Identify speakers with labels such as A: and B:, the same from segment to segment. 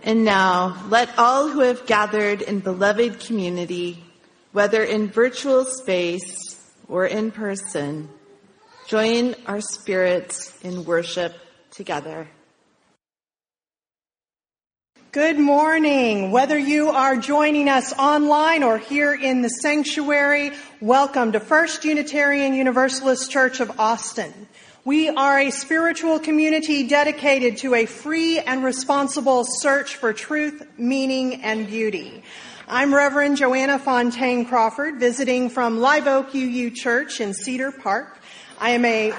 A: And now, let all who have gathered in beloved community, whether in virtual space or in person, join our spirits in worship together.
B: Good morning. Whether you are joining us online or here in the sanctuary, welcome to First Unitarian Universalist Church of Austin. We are a spiritual community dedicated to a free and responsible search for truth, meaning, and beauty. I'm Reverend Joanna Fontaine Crawford, visiting from Live Oak UU Church in Cedar Park. Thank you.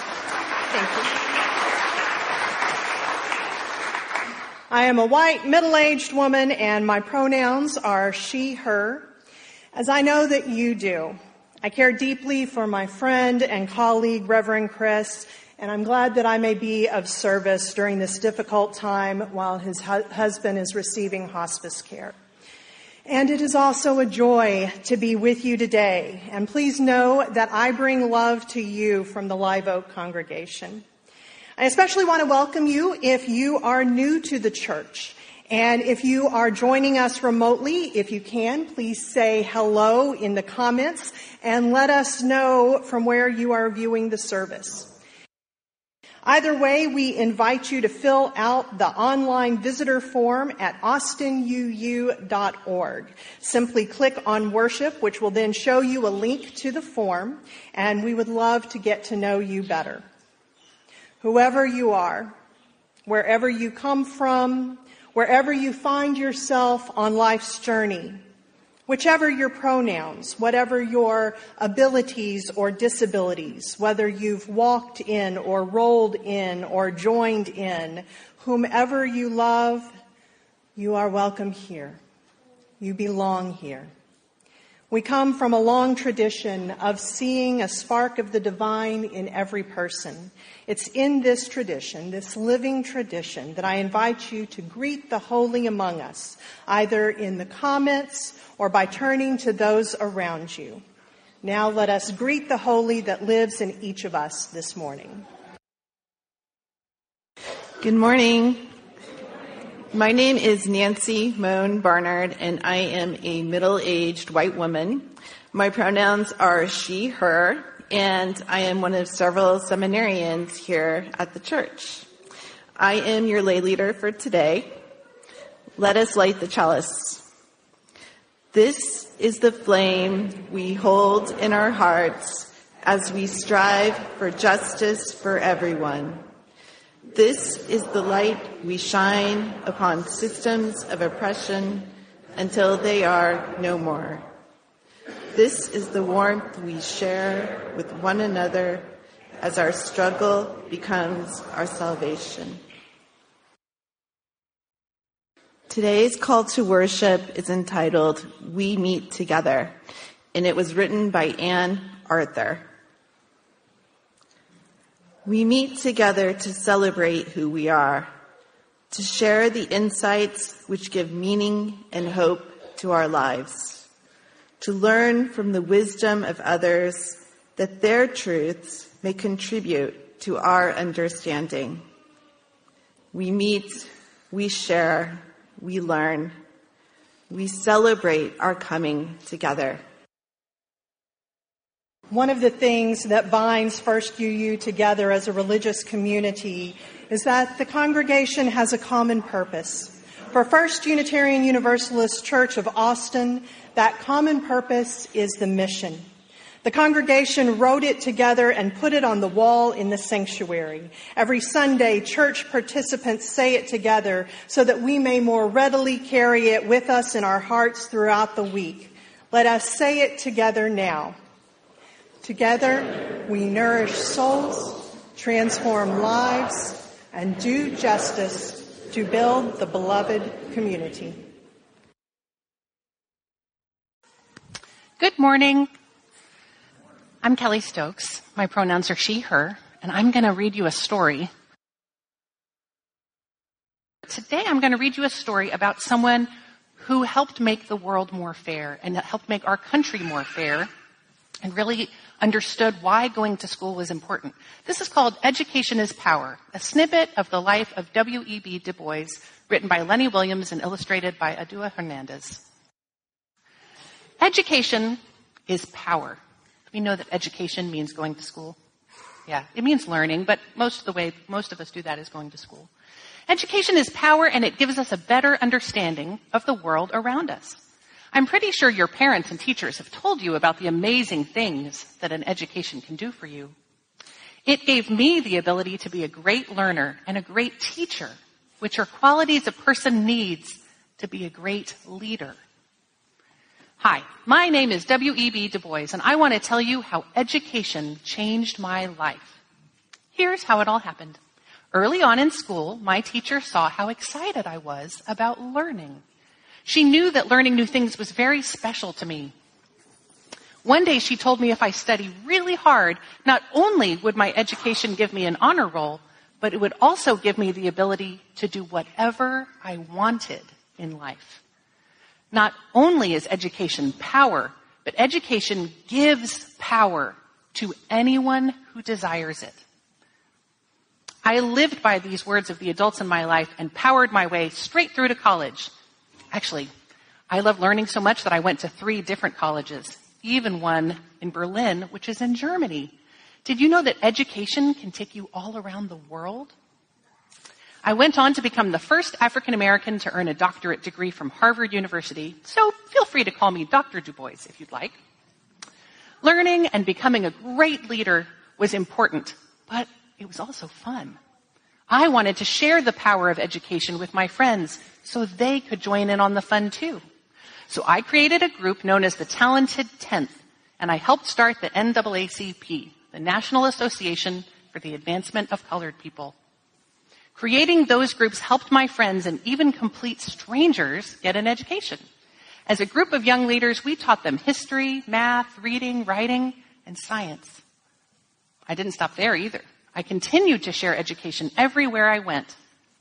B: I am a white, middle-aged woman, and my pronouns are she, her, as I know that you do. I care deeply for my friend and colleague, Reverend Chris, and I'm glad that I may be of service during this difficult time while his husband is receiving hospice care. And it is also a joy to be with you today. And please know that I bring love to you from the Live Oak congregation. I especially want to welcome you if you are new to the church. And if you are joining us remotely, if you can, please say hello in the comments and let us know from where you are viewing the service. Either way, we invite you to fill out the online visitor form at austinuu.org. Simply click on worship, which will then show you a link to the form, and we would love to get to know you better. Whoever you are, wherever you come from, wherever you find yourself on life's journey, whichever your pronouns, whatever your abilities or disabilities, whether you've walked in or rolled in or joined in, whomever you love, you are welcome here. You belong here. We come from a long tradition of seeing a spark of the divine in every person. It's in this tradition, this living tradition, that I invite you to greet the holy among us, either in the comments or by turning to those around you. Now let us greet the holy that lives in each of us this morning.
A: Good morning. My name is Nancy Moan Barnard, and I am a middle-aged white woman. My pronouns are she, her, and I am one of several seminarians here at the church. I am your lay leader for today. Let us light the chalice. This is the flame we hold in our hearts as we strive for justice for everyone. This is the light we shine upon systems of oppression until they are no more. This is the warmth we share with one another as our struggle becomes our salvation. Today's call to worship is entitled, We Meet Together, and it was written by Anne Arthur. We meet together to celebrate who we are, to share the insights which give meaning and hope to our lives, to learn from the wisdom of others that their truths may contribute to our understanding. We meet, we share, we learn, we celebrate our coming together.
B: One of the things that binds First UU together as a religious community is that the congregation has a common purpose. For First Unitarian Universalist Church of Austin, that common purpose is the mission. The congregation wrote it together and put it on the wall in the sanctuary. Every Sunday, church participants say it together so that we may more readily carry it with us in our hearts throughout the week. Let us say it together now. Together, we nourish souls, transform lives, and do justice to build the beloved community.
C: Good morning. I'm Kelly Stokes. My pronouns are she, her, and I'm going to read you a story. Today, I'm going to read you a story about someone who helped make the world more fair and helped make our country more fair. and really understood why going to school was important. This is called Education is Power, a snippet of the life of W.E.B. Du Bois, written by Lenny Williams and illustrated by Adua Hernandez. Education is power. We know that education means going to school. Yeah, it means learning, but most of us do that is going to school. Education is power, and it gives us a better understanding of the world around us. I'm pretty sure your parents and teachers have told you about the amazing things that an education can do for you. It gave me the ability to be a great learner and a great teacher, which are qualities a person needs to be a great leader. Hi, my name is W.E.B. Du Bois, and I want to tell you how education changed my life. Here's how it all happened. Early on in school, my teacher saw how excited I was about learning. She knew that learning new things was very special to me. One day she told me if I study really hard, not only would my education give me an honor roll, but it would also give me the ability to do whatever I wanted in life. Not only is education power, but education gives power to anyone who desires it. I lived by these words of the adults in my life and powered my way straight through to college. Actually, I love learning so much that I went to 3 different colleges, even one in Berlin, which is in Germany. Did you know that education can take you all around the world? I went on to become the first African American to earn a doctorate degree from Harvard University, so feel free to call me Dr. Du Bois if you'd like. Learning and becoming a great leader was important, but it was also fun. I wanted to share the power of education with my friends so they could join in on the fun too. So I created a group known as the Talented 10th, and I helped start the NAACP, the National Association for the Advancement of Colored People. Creating those groups helped my friends and even complete strangers get an education. As a group of young leaders, we taught them history, math, reading, writing, and science. I didn't stop there either. I continued to share education everywhere I went.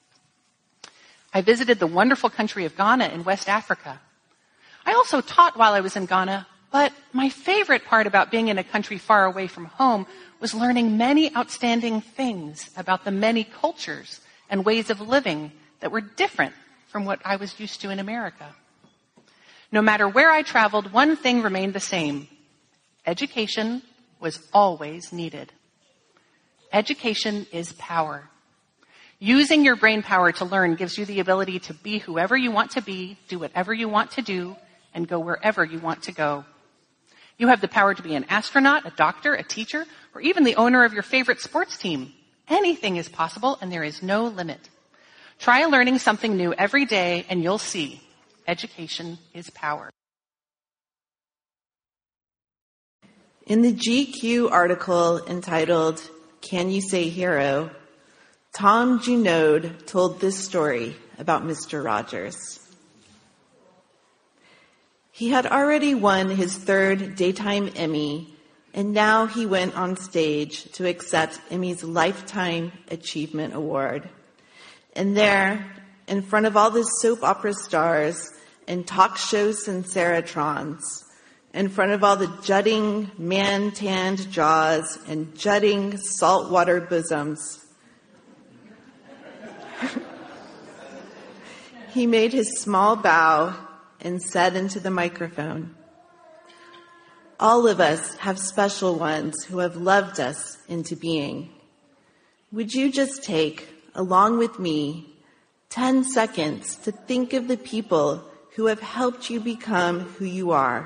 C: I visited the wonderful country of Ghana in West Africa. I also taught while I was in Ghana, but my favorite part about being in a country far away from home was learning many outstanding things about the many cultures and ways of living that were different from what I was used to in America. No matter where I traveled, one thing remained the same. Education was always needed. Education is power. Using your brain power to learn gives you the ability to be whoever you want to be, do whatever you want to do, and go wherever you want to go. You have the power to be an astronaut, a doctor, a teacher, or even the owner of your favorite sports team. Anything is possible, and there is no limit. Try learning something new every day, and you'll see. Education is power.
A: In the GQ article entitled, "Can You Say Hero?" Tom Junod told this story about Mr. Rogers. He had already won his 3rd Daytime Emmy, and now he went on stage to accept Emmy's Lifetime Achievement Award. And there, in front of all the soap opera stars and talk show sinceratrons, in front of all the jutting, man-tanned jaws and jutting saltwater bosoms, he made his small bow and said into the microphone, "All of us have special ones who have loved us into being. Would you just take, along with me, 10 seconds to think of the people who have helped you become who you are?"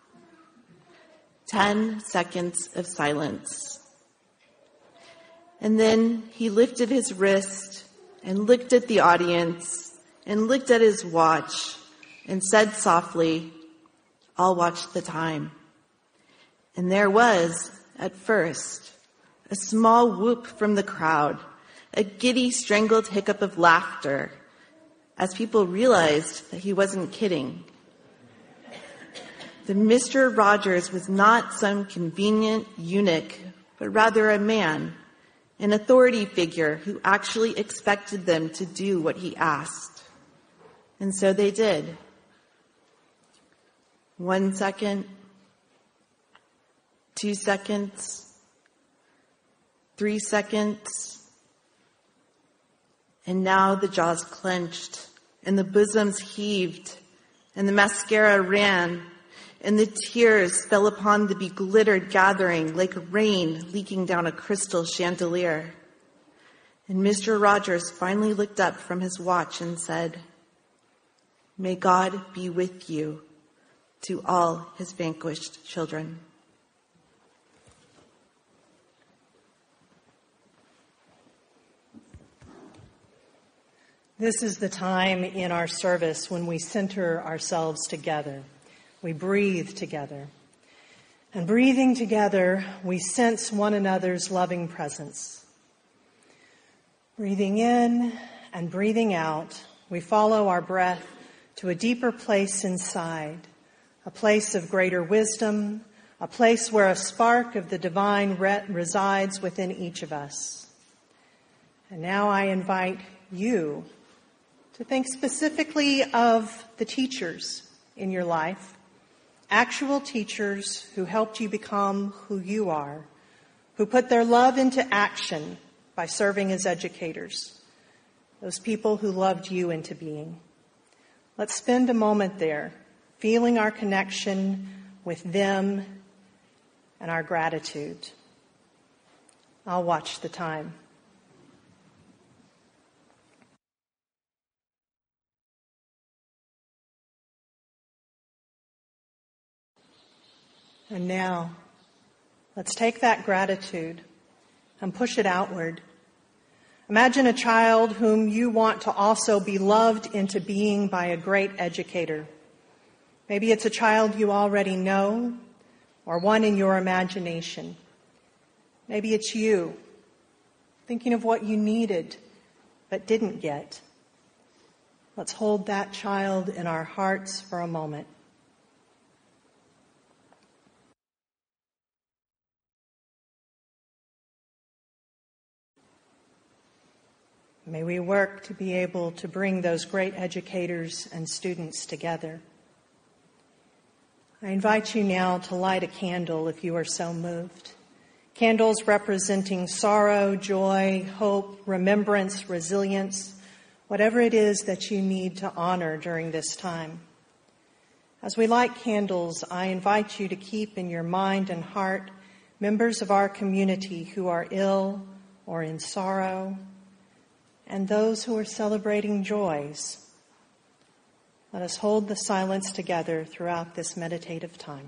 A: 10 seconds of silence. And then he lifted his wrist and looked at the audience and looked at his watch and said softly, "I'll watch the time." And there was, at first, a small whoop from the crowd, a giddy, strangled hiccup of laughter, as people realized that he wasn't kidding. That Mr. Rogers was not some convenient eunuch, but rather a man, an authority figure who actually expected them to do what he asked. And so they did. 1 second, 2 seconds, 3 seconds, and now the jaws clenched, and the bosoms heaved, and the mascara ran, and the tears fell upon the beglittered gathering like rain leaking down a crystal chandelier. And Mr. Rogers finally looked up from his watch and said, "May God be with you," to all his vanquished children.
B: This is the time in our service when we center ourselves together. We breathe together. And breathing together, we sense one another's loving presence. Breathing in and breathing out, we follow our breath to a deeper place inside, a place of greater wisdom, a place where a spark of the divine resides within each of us. And now I invite you to think specifically of the teachers in your life, actual teachers who helped you become who you are, who put their love into action by serving as educators, those people who loved you into being. Let's spend a moment there, feeling our connection with them and our gratitude. I'll watch the time. And now, let's take that gratitude and push it outward. Imagine a child whom you want to also be loved into being by a great educator. Maybe it's a child you already know or one in your imagination. Maybe it's you, thinking of what you needed but didn't get. Let's hold that child in our hearts for a moment. May we work to be able to bring those great educators and students together. I invite you now to light a candle if you are so moved. Candles representing sorrow, joy, hope, remembrance, resilience, whatever it is that you need to honor during this time. As we light candles, I invite you to keep in your mind and heart members of our community who are ill or in sorrow, and those who are celebrating joys. Let us hold the silence together throughout this meditative time.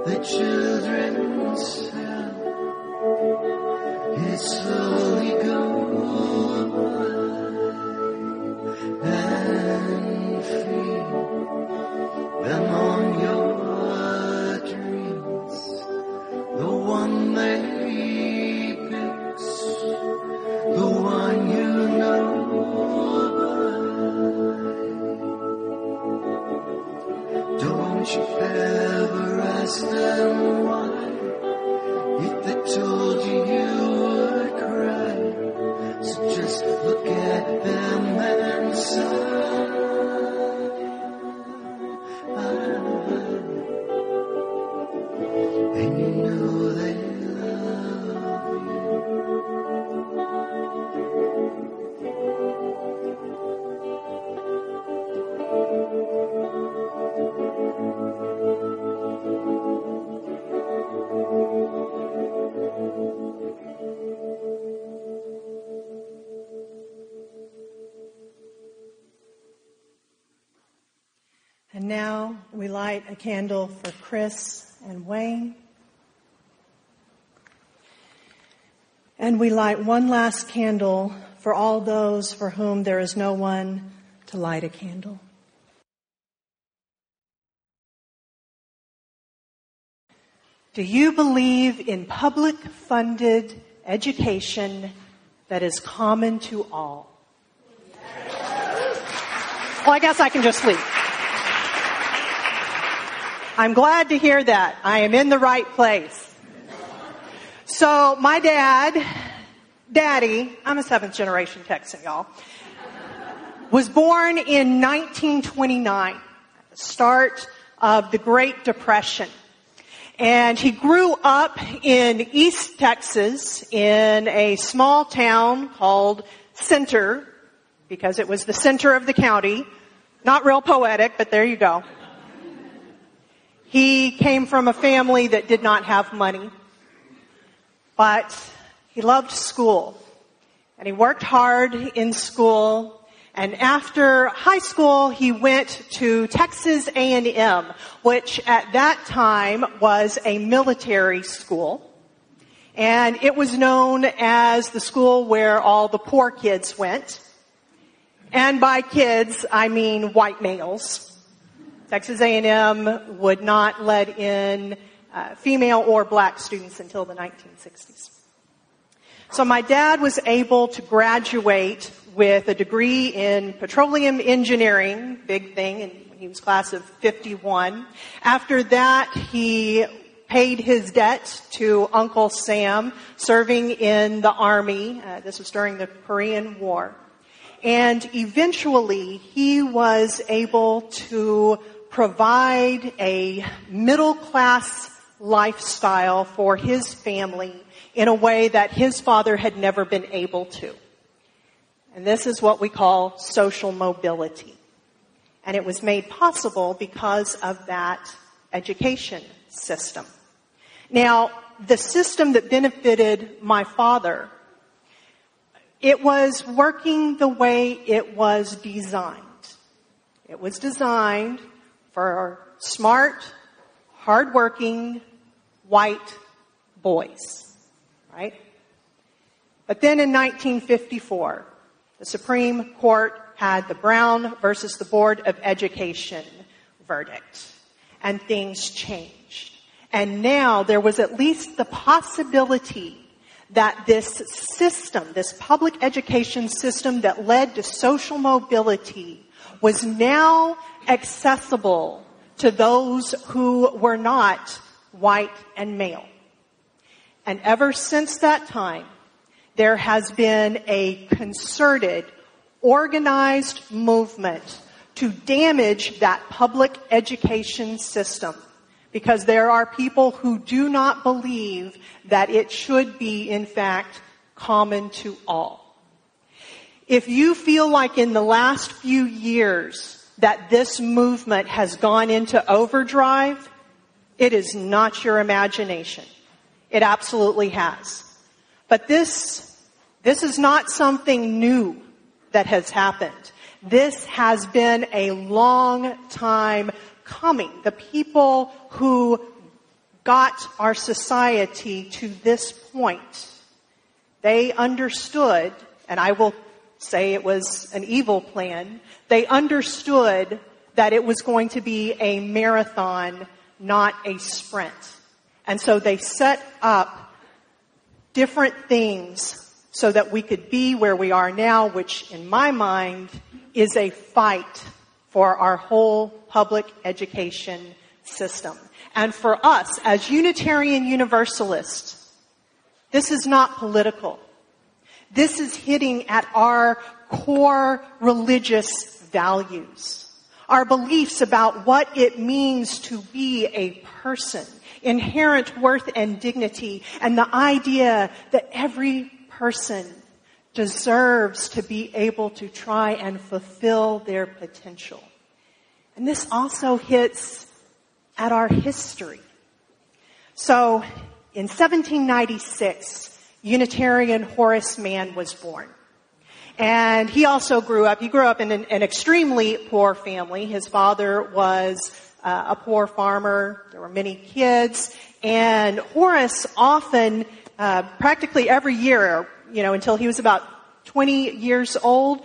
D: the children's cell is slowly going by and free among your dreams, the one they picks, the one you know by. Don't you ever ask them why, if they told you you would cry. So just look at them and sigh. And you know they love you.
B: And now we light a candle for Chris and Wayne. And we light one last candle for all those for whom there is no one to light a candle. Do you believe in public-funded education that is common to all? Well, I guess I can just leave. I'm glad to hear that. I am in the right place. So my daddy, I'm a 7th generation Texan, y'all, was born in 1929, at the start of the Great Depression. And he grew up in East Texas in a small town called Center, because it was the center of the county. Not real poetic, but there you go. He came from a family that did not have money, but he loved school, and he worked hard in school, and after high school, he went to Texas A&M, which at that time was a military school, and it was known as the school where all the poor kids went, and by kids, I mean white males. Texas A&M would not let in female or black students until the 1960s. So my dad was able to graduate with a degree in petroleum engineering, big thing, and he was class of 51. After that, he paid his debt to Uncle Sam, serving in the Army. This was during the Korean War. And eventually, he was able to provide a middle-class lifestyle for his family in a way that his father had never been able to. And this is what we call social mobility. And it was made possible because of that education system. Now, the system that benefited my father, it was working the way it was designed. It was designed for smart, hardworking, white boys, right? But then in 1954, the Supreme Court had the Brown versus the Board of Education verdict, and things changed. And now there was at least the possibility that this system, this public education system that led to social mobility, was now accessible to those who were not white and male. And ever since that time, there has been a concerted, organized movement to damage that public education system, because there are people who do not believe that it should be, in fact, common to all. If you feel like in the last few years that this movement has gone into overdrive, it is not your imagination. It absolutely has. But this is not something new that has happened. This has been a long time coming. The people who got our society to this point. They understood, and I will say it was an evil plan, they understood that it was going to be a marathon, not a sprint. And so they set up different things so that we could be where we are now, which in my mind is a fight for our whole public education system. And for us, as Unitarian Universalists, this is not political. This is hitting at our core religious values, our beliefs about what it means to be a person, inherent worth and dignity, and the idea that every person deserves to be able to try and fulfill their potential. And this also hits at our history. So, in 1796, Unitarian Horace Mann was born. And he also grew up in an extremely poor family. His father was a poor farmer. There were many kids. And Horace often, practically every year, until he was about 20 years old,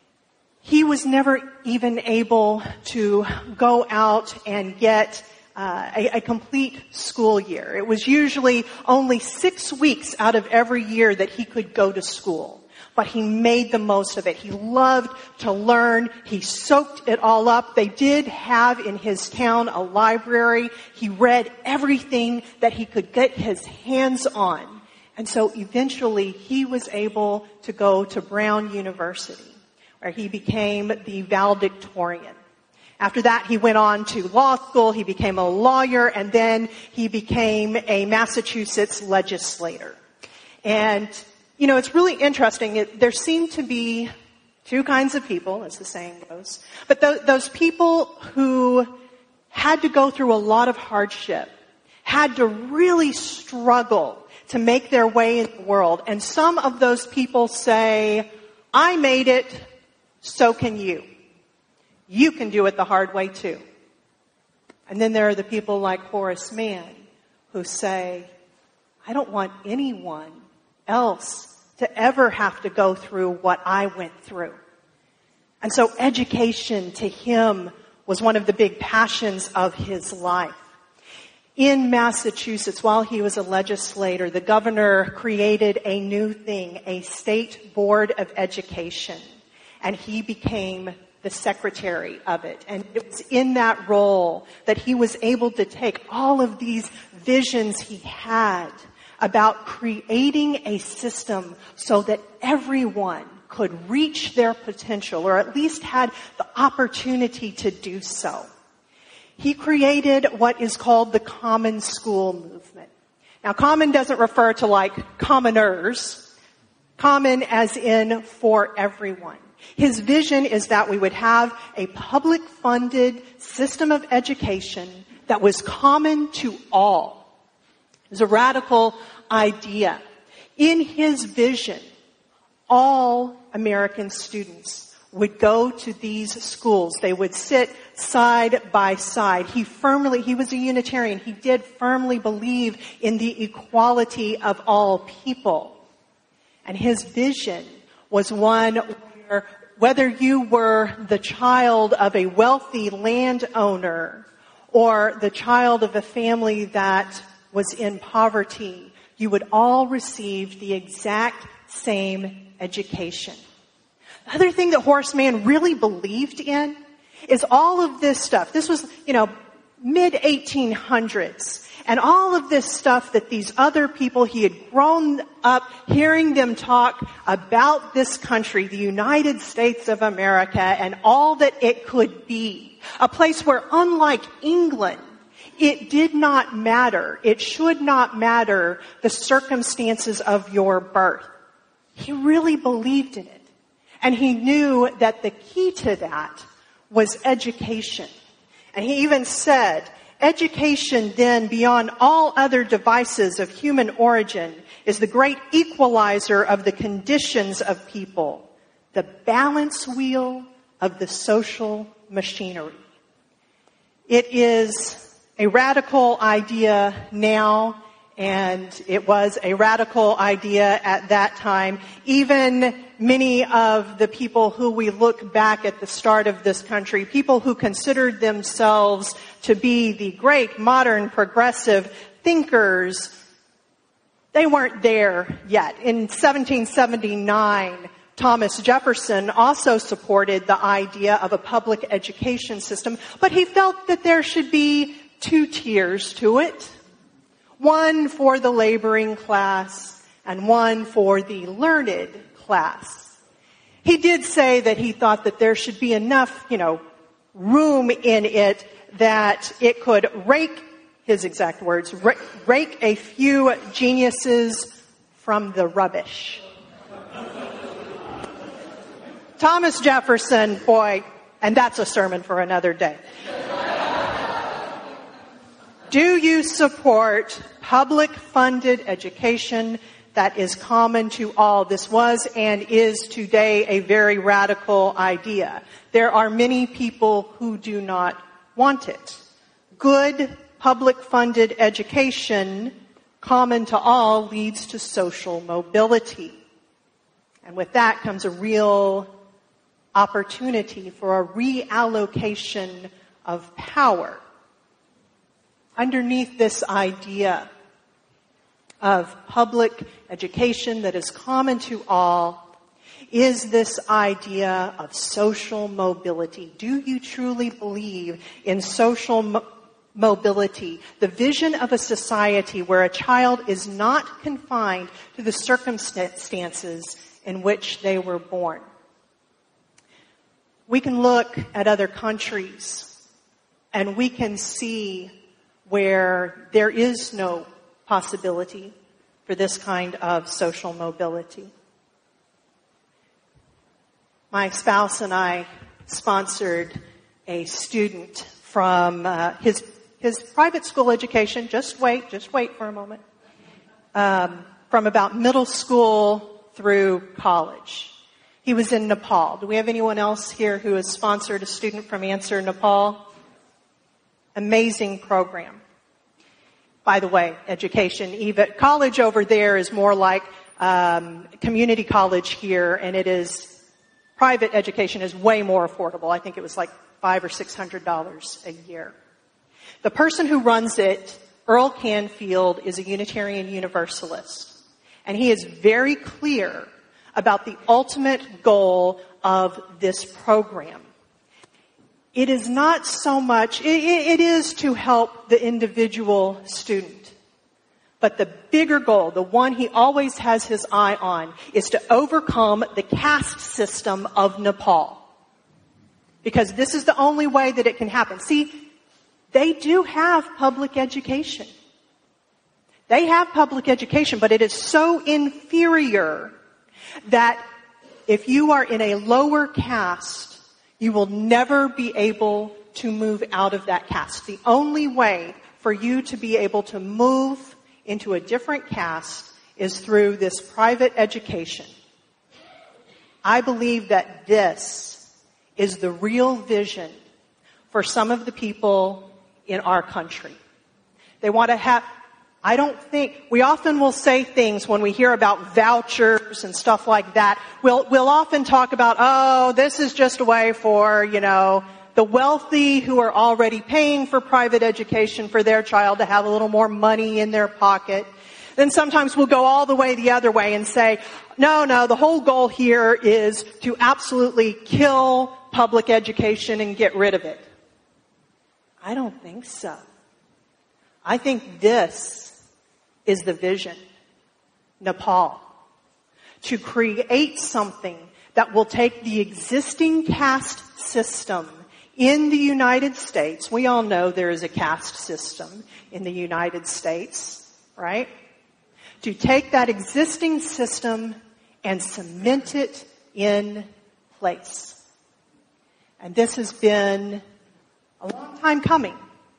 B: he was never even able to go out and get a complete school year. It was usually only 6 weeks out of every year that he could go to school. But he made the most of it. He loved to learn. He soaked it all up. They did have in his town a library. He read everything that he could get his hands on. And so eventually he was able to go to Brown University, where he became the valedictorian. After that, he went on to law school. He became a lawyer, and then he became a Massachusetts legislator. And it's really interesting. There seem to be two kinds of people, as the saying goes. But those people who had to go through a lot of hardship, had to really struggle to make their way in the world. And some of those people say, I made it, so can you. You can do it the hard way too. And then there are the people like Horace Mann who say, I don't want anyone else to ever have to go through what I went through. And so education to him was one of the big passions of his life. In Massachusetts, while he was a legislator, the governor created a new thing, a state board of education. And he became the secretary of it. And it was in that role that he was able to take all of these visions he had about creating a system so that everyone could reach their potential, or at least had the opportunity to do so. He created what is called the Common School movement. Now, common doesn't refer to like commoners. Common as in for everyone. His vision is that we would have a public-funded system of education that was common to all. It was a radical idea. In his vision, all American students would go to these schools. They would sit side by side. He was a Unitarian. He did firmly believe in the equality of all people. And his vision was one where whether you were the child of a wealthy landowner or the child of a family that was in poverty, you would all receive the exact same education. The other thing that Horace Mann really believed in is all of this stuff. This was, mid-1800s. And all of this stuff that these other people, he had grown up hearing them talk about this country, the United States of America, and all that it could be. A place where, unlike England, it did not matter. It should not matter the circumstances of your birth. He really believed in it. And he knew that the key to that was education. And he even said, education then, beyond all other devices of human origin, is the great equalizer of the conditions of people, the balance wheel of the social machinery. It is a radical idea now, and it was a radical idea at that time. Even many of the people who we look back at the start of this country, people who considered themselves to be the great modern progressive thinkers, they weren't there yet. In 1779, Thomas Jefferson also supported the idea of a public education system, but he felt that there should be two tiers to it. One for the laboring class and one for the learned class. He did say that he thought that there should be enough, room in it that it could rake, his exact words, rake a few geniuses from the rubbish. Thomas Jefferson, boy, and that's a sermon for another day. Do you support public-funded education that is common to all? This was and is today a very radical idea. There are many people who do not want it. Good public-funded education, common to all, leads to social mobility. And with that comes a real opportunity for a reallocation of power. Underneath this idea of public education that is common to all is this idea of social mobility. Do you truly believe in social mobility, the vision of a society where a child is not confined to the circumstances in which they were born? We can look at other countries and we can see where there is no possibility for this kind of social mobility. My spouse and I sponsored a student from his private school education. Just wait for a moment. From about middle school through college. He was in Nepal. Do we have anyone else here who has sponsored a student from Answer Nepal? Amazing program. By the way, education, even college over there is more like community college here, and it is private education is way more affordable. I think it was like $500 or $600 a year. The person who runs it, Earl Canfield, is a Unitarian Universalist, and he is very clear about the ultimate goal of this program. It is not so much, it is to help the individual student. But the bigger goal, the one he always has his eye on, is to overcome the caste system of Nepal. Because this is the only way that it can happen. See, they do have public education. They have public education, but it is so inferior that if you are in a lower caste, you will never be able to move out of that caste. The only way for you to be able to move into a different caste is through this private education. I believe that this is the real vision for some of the people in our country. They want to have, we often will say things when we hear about vouchers and stuff like that. We'll often talk about, this is just a way for, the wealthy who are already paying for private education for their child to have a little more money in their pocket. Then sometimes we'll go all the way the other way and say, no, the whole goal here is to absolutely kill public education and get rid of it. I don't think so. I think this is the vision. Nepal. To create something that will take the existing caste system in the United States. We all know there is a caste system in the United States, right? To take that existing system and cement it in place. And this has been a long time coming.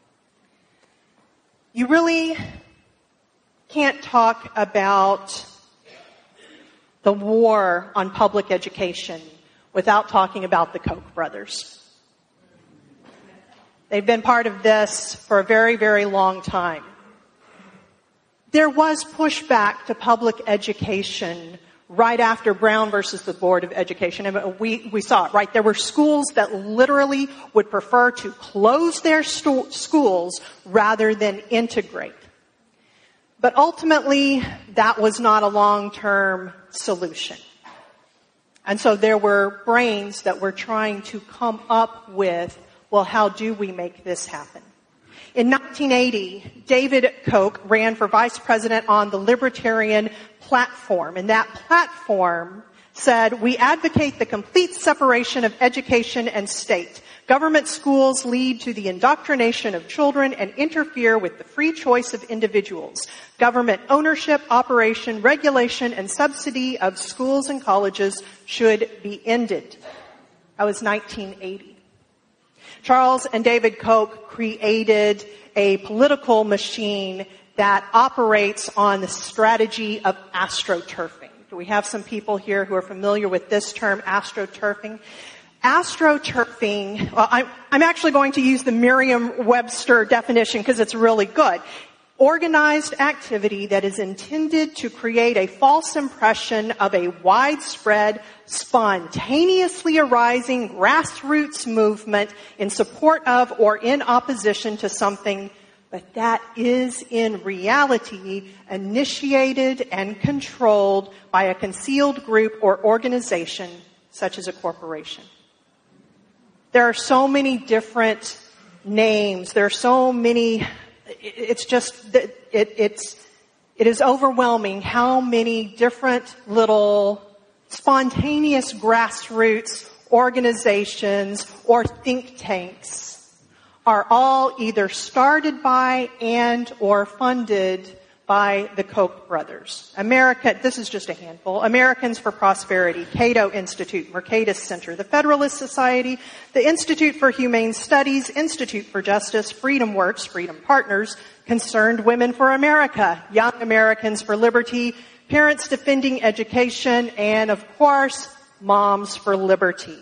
B: You really can't talk about the war on public education without talking about the Koch brothers. They've been part of this for a very, very long time. There was pushback to public education right after Brown versus the Board of Education. And we saw it, right? There were schools that literally would prefer to close their schools rather than integrate. But ultimately, that was not a long-term solution. And so there were brains that were trying to come up with, well, how do we make this happen? In 1980, David Koch ran for vice president on the Libertarian platform, and that platform said, we advocate the complete separation of education and state. Government schools lead to the indoctrination of children and interfere with the free choice of individuals. Government ownership, operation, regulation, and subsidy of schools and colleges should be ended. That was 1980. Charles and David Koch created a political machine that operates on the strategy of astroturfing. Do we have some people here who are familiar with this term, astroturfing? Astroturfing, well, I'm actually going to use the Merriam-Webster definition because it's really good. Organized activity that is intended to create a false impression of a widespread, spontaneously arising grassroots movement in support of or in opposition to something, but that is in reality initiated and controlled by a concealed group or organization such as a corporation. There are so many different names. There are so many. It's just, it is overwhelming how many different little spontaneous grassroots organizations or think tanks are all either started by and or funded by the Koch brothers. This is just a handful. Americans for Prosperity, Cato Institute, Mercatus Center, the Federalist Society, the Institute for Humane Studies, Institute for Justice, Freedom Works, Freedom Partners, Concerned Women for America, Young Americans for Liberty, Parents Defending Education, and of course, Moms for Liberty.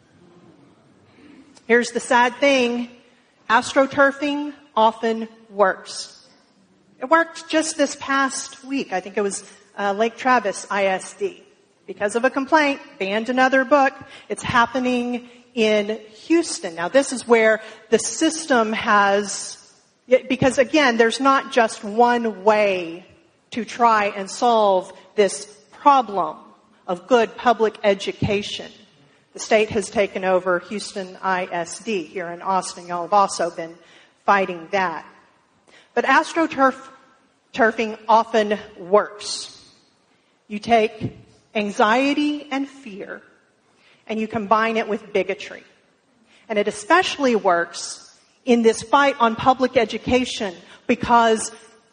B: Here's the sad thing. AstroTurfing often works. It worked just this past week. I think it was Lake Travis ISD. Because of a complaint, banned another book. It's happening in Houston. Now this is where the system has, because again, there's not just one way to try and solve this problem of good public education. The state has taken over Houston ISD here in Austin. Y'all have also been fighting that. But astroturfing often works. You take anxiety and fear and you combine it with bigotry. And it especially works in this fight on public education because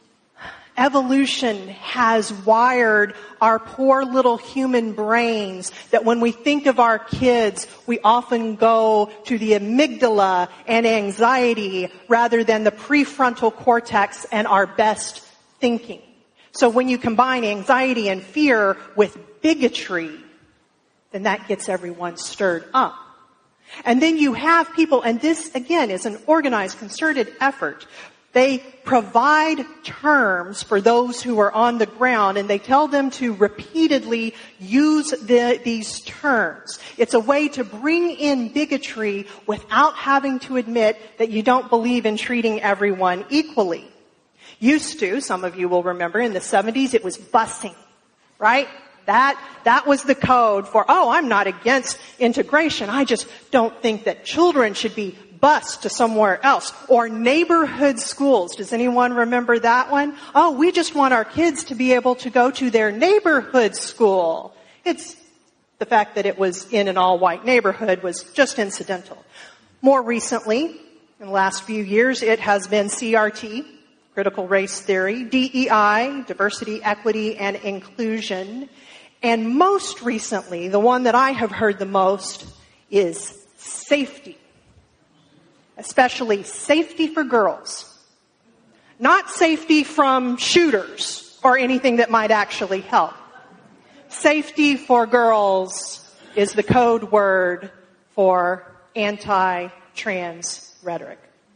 B: evolution has wired our poor little human brains that when we think of our kids, we often go to the amygdala and anxiety rather than the prefrontal cortex and our best thinking. So when you combine anxiety and fear with bigotry, then that gets everyone stirred up. And then you have people, and this again is an organized, concerted effort. They provide terms for those who are on the ground, and they tell them to repeatedly use these terms. It's a way to bring in bigotry without having to admit that you don't believe in treating everyone equally. Used to, some of you will remember, in the 70s, it was busing, right? That was the code for, I'm not against integration. I just don't think that children should be bused to somewhere else. Or neighborhood schools. Does anyone remember that one? We just want our kids to be able to go to their neighborhood school. It's the fact that it was in an all-white neighborhood was just incidental. More recently, in the last few years, it has been CRT, critical race theory, DEI, diversity, equity, and inclusion. And most recently, the one that I have heard the most is safety. Especially safety for girls. Not safety from shooters or anything that might actually help. Safety for girls is the code word for anti-trans rhetoric.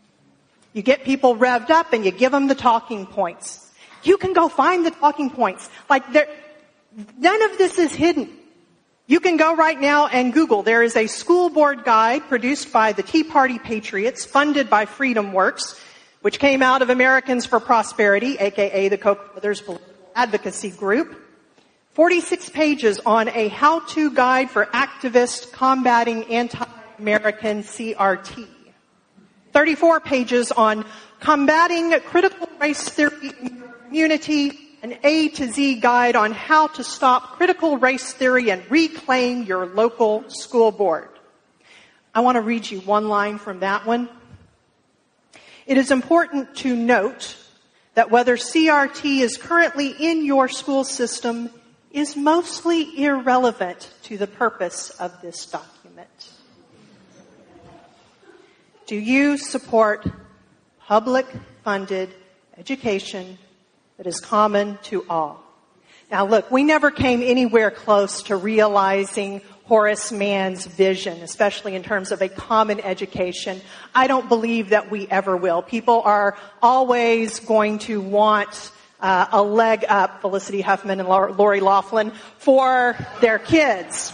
B: You get people revved up and you give them the talking points. You can go find the talking points. None of this is hidden. You can go right now and Google. There is a school board guide produced by the Tea Party Patriots, funded by Freedom Works, which came out of Americans for Prosperity, aka the Koch brothers political advocacy group. 46 pages on a how-to guide for activists combating anti-American CRT. 34 pages on combating critical race theory in your community, an A to Z guide on how to stop critical race theory and reclaim your local school board. I want to read you one line from that one. It is important to note that whether CRT is currently in your school system is mostly irrelevant to the purpose of this document. Do you support public-funded education that is common to all? Now look, we never came anywhere close to realizing Horace Mann's vision, especially in terms of a common education. I don't believe that we ever will. People are always going to want a leg up, Felicity Huffman and Lori Loughlin, for their kids.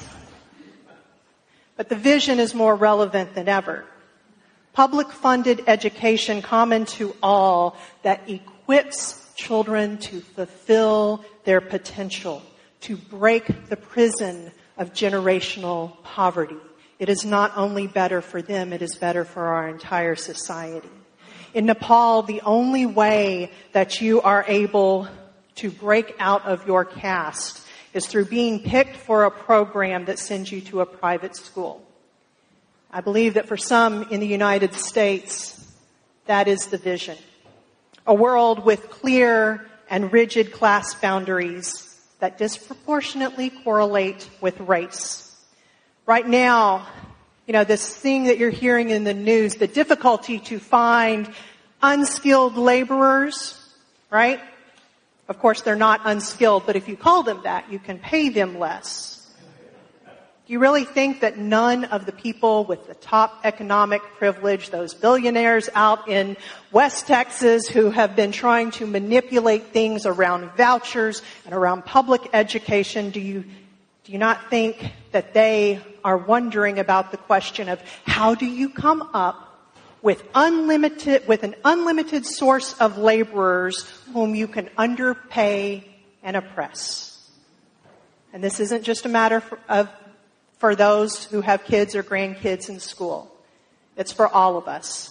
B: But the vision is more relevant than ever. Public-funded education common to all that equips children to fulfill their potential, to break the prison of generational poverty. It is not only better for them, it is better for our entire society. In Nepal, the only way that you are able to break out of your caste is through being picked for a program that sends you to a private school. I believe that for some in the United States, that is the vision. A world with clear and rigid class boundaries that disproportionately correlate with race. Right now, this thing that you're hearing in the news, the difficulty to find unskilled laborers, right? Of course, they're not unskilled, but if you call them that, you can pay them less. Do you really think that none of the people with the top economic privilege, those billionaires out in West Texas who have been trying to manipulate things around vouchers and around public education, do you not think that they are wondering about the question of how do you come up with an unlimited source of laborers whom you can underpay and oppress? And this isn't just a matter for those who have kids or grandkids in school. It's for all of us.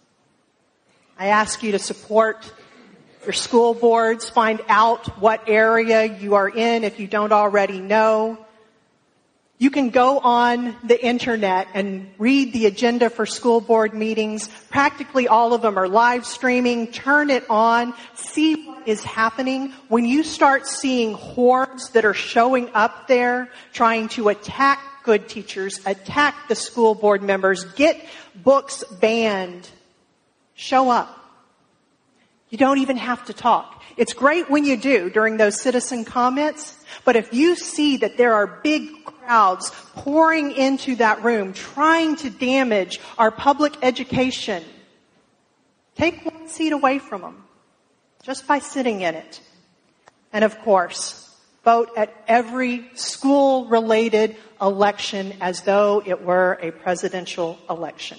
B: I ask you to support your school boards. Find out what area you are in if you don't already know. You can go on the internet and read the agenda for school board meetings. Practically all of them are live streaming. Turn it on. See what is happening. When you start seeing hordes that are showing up there trying to attack good teachers, attack the school board members, get books banned, show up. You don't even have to talk. It's great when you do during those citizen comments, but if you see that there are big crowds pouring into that room trying to damage our public education, take one seat away from them just by sitting in it. And of course, vote at every school-related election as though it were a presidential election.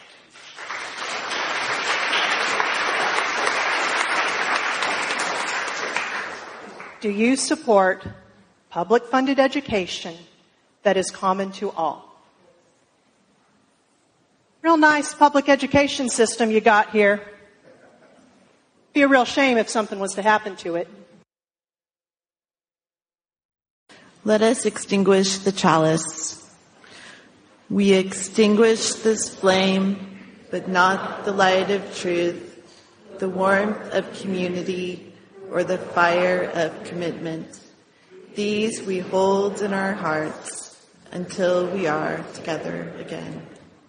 B: Do you support public-funded education that is common to all? Real nice public education system you got here. Be a real shame if something was to happen to it.
A: Let us extinguish the chalice. We extinguish this flame, but not the light of truth, the warmth of community, or the fire of commitment. These we hold in our hearts until we are together again.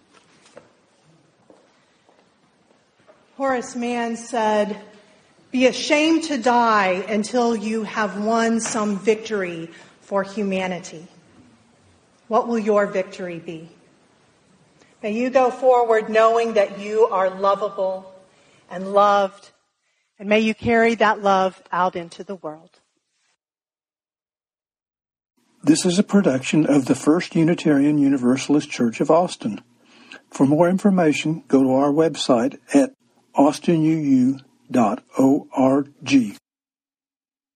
B: Horace Mann said, "Be ashamed to die until you have won some victory for humanity." What will your victory be? May you go forward knowing that you are lovable and loved, and may you carry that love out into the world.
E: This is a production of the First Unitarian Universalist Church of Austin. For more information, go to our website at austinuu.org.